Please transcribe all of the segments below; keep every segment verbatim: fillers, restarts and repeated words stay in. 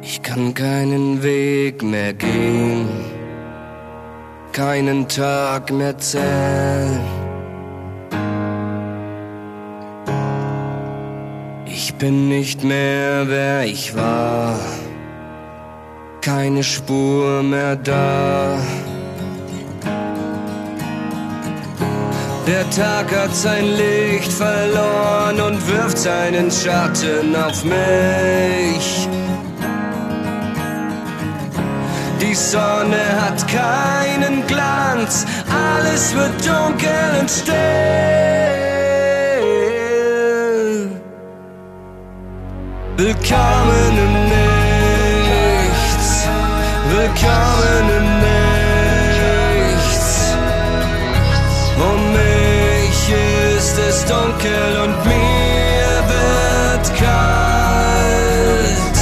Ich kann keinen Weg mehr gehen, keinen Tag mehr zählen. Ich bin nicht mehr, wer ich war, keine Spur mehr da. Der Tag hat sein Licht verloren und wirft seinen Schatten auf mich. Die Sonne hat keinen Glanz, alles wird dunkel und still. Willkommen im Nichts, willkommen im Nichts. Um mich ist es dunkel und mir wird kalt.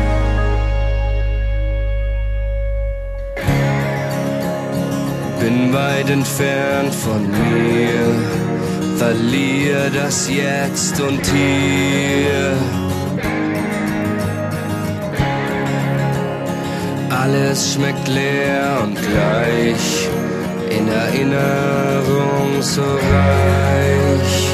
Bin weit entfernt von mir, verliere das Jetzt und Hier. Alles schmeckt leer und gleich, in Erinnerung so reich.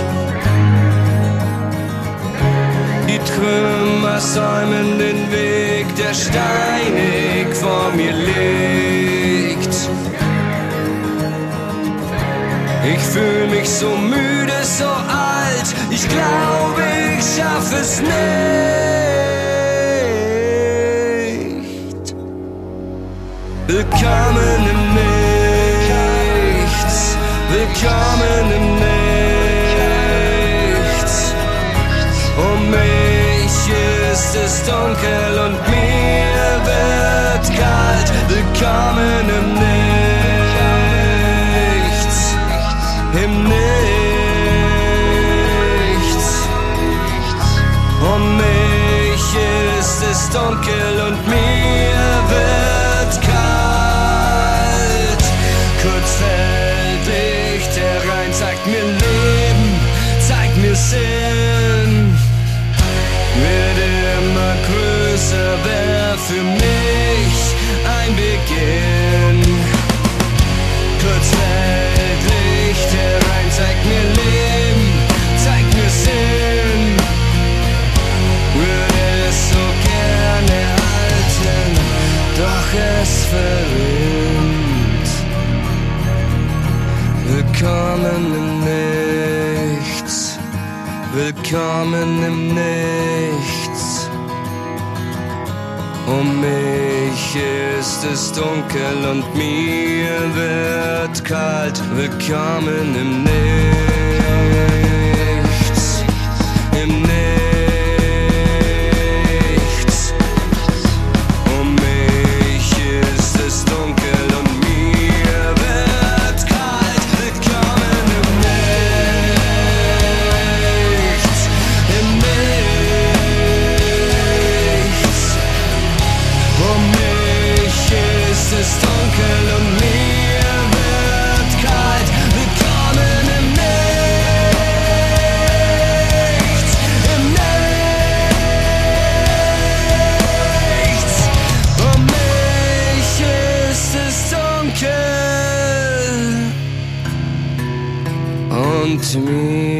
Die Trümmer säumen den Weg, der steinig vor mir liegt. Ich fühl mich so müde, so alt, ich glaube, ich schaff es nicht. Willkommen im Nichts, willkommen im Nichts. Um mich ist es dunkel und mir wird kalt. Willkommen im Nichts, im Nichts. Um mich ist es dunkel und mir wird kalt. Kurzfällig, der Rhein zeigt mir Leben, zeigt mir Sinn. Wird immer größer, wär für mich ein Beginn. Kurzfällig, der Rhein zeigt mir Leben, zeigt mir Sinn. Würde es so gerne halten, doch es verrinnt. Willkommen im Nichts, willkommen im Nichts. Um mich ist es dunkel und mir wird kalt. Willkommen im Nichts, im Nichts. Um mich ist es dunkel und mir wird kalt. Willkommen im Nichts, im Nichts. Um mich ist es dunkel und mir wird kalt. Willkommen im Nichts, im Nichts. Um mich ist es dunkel und mir